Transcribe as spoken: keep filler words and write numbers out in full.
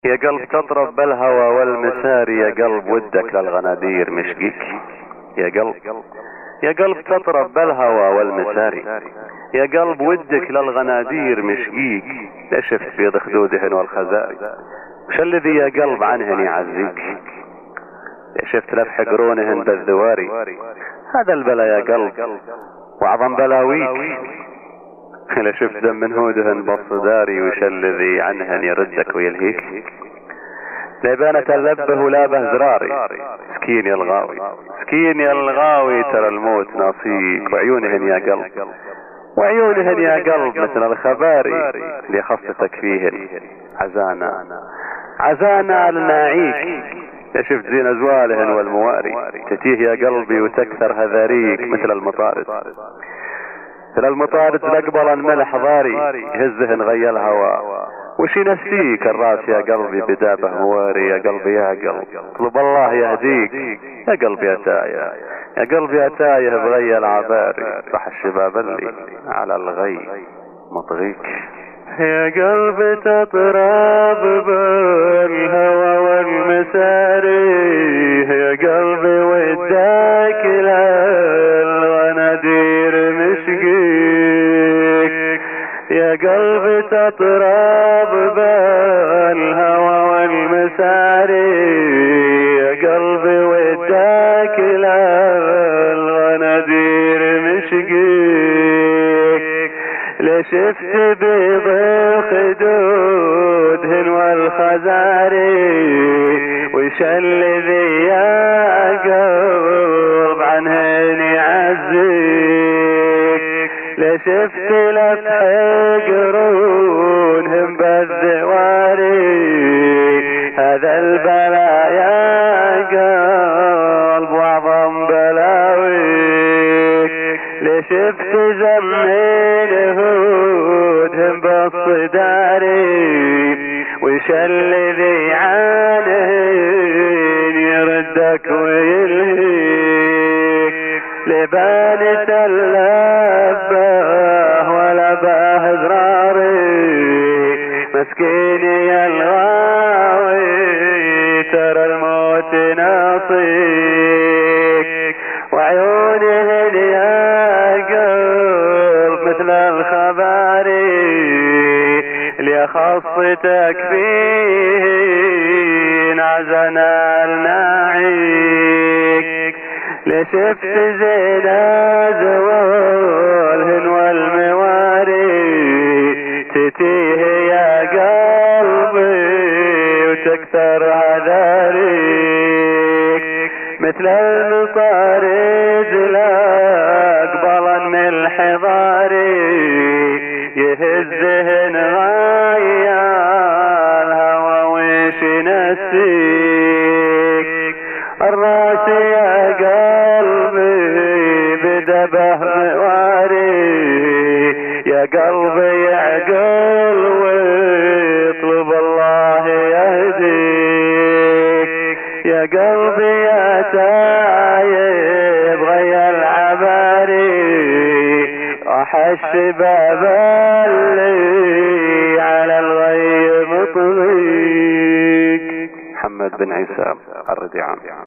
يا قلب تطرب بالهوى والمساري، يا قلب ودك للغنادير مشقيك. يا قلب يا قلب تطرب بالهوى والمساري، يا قلب ودك للغنادير مشقيك. لا شفت بيض خدودهن والخزاري، وش الذي يا قلب عنهن يعزيك؟ يا شفت لفح قرونهن بالذواري، هذا البلا يا قلب وعظم بلاويك. لا شفت دم من هودهن بالصداري، وش الذي عنهن يردك ويلهيك؟ لبانة اللبه ولابه زراري، سكين يا الغاوي سكين يا الغاوي، ترى الموت ناصيك. وعيونهن يا قلب وعيونهن يا قلب مثل الخباري، اللي خصتك فيهن عزانا عزانا لناعيك. يا شفت زين ازوالهن والمواري، تتيه يا قلبي وتكثر هذاريك مثل المطارد مثل المطارد لقبلا ملح ضاري، هزهن غيا الهوى. وش ينسيك الراس يا قلبي بدابه مواري؟ يا قلبي يا قلب اطلب الله يهديك. يا قلبي يا تايه يا قلبي يا تايه بغي العباري، صح الشباب اللي على الغي مطغيك. يا قلبي تطرب بالهوى والمساري، يا قلبي وداك للغنادير مشقيك. يا قلبي تطرب بالهوى والمساري، يا قلبي وداك للغنادير مشقيك. لا شفت بيض خدودهن والخزاري، وش الذي يا قلب عنهن يعزيك؟ لا شفت لفح قرونهم بالذواري، هذا البلا يا قلب وعظم بلاويك. لا شفت زمين هودهم بالصداري، وش الذي عنهن يردك ويلهيك؟ لبانة اللبه ولبه زراري، مسكين يا الغاوي ترى الموت ناصيك. وعيونهن يا قلب مثل الخباري، اللي خصتك فيه عزنا لناعيك. لا شفت زين زوالهن والمواري، تتيه يا قلبي وتكثر عذاريك مثل المطارد لأقبلا من الحضاري، يهزهن غايا الهوى وش ينسيك؟ الراس يا قلبي بدبه مواري، يا قلبي يعقل واطلب الله يهديك. يا قلبي يا تايب غيا العباري، راح الشباب اللي على الغي مطغيك. محمد بن عيسى الرديعان.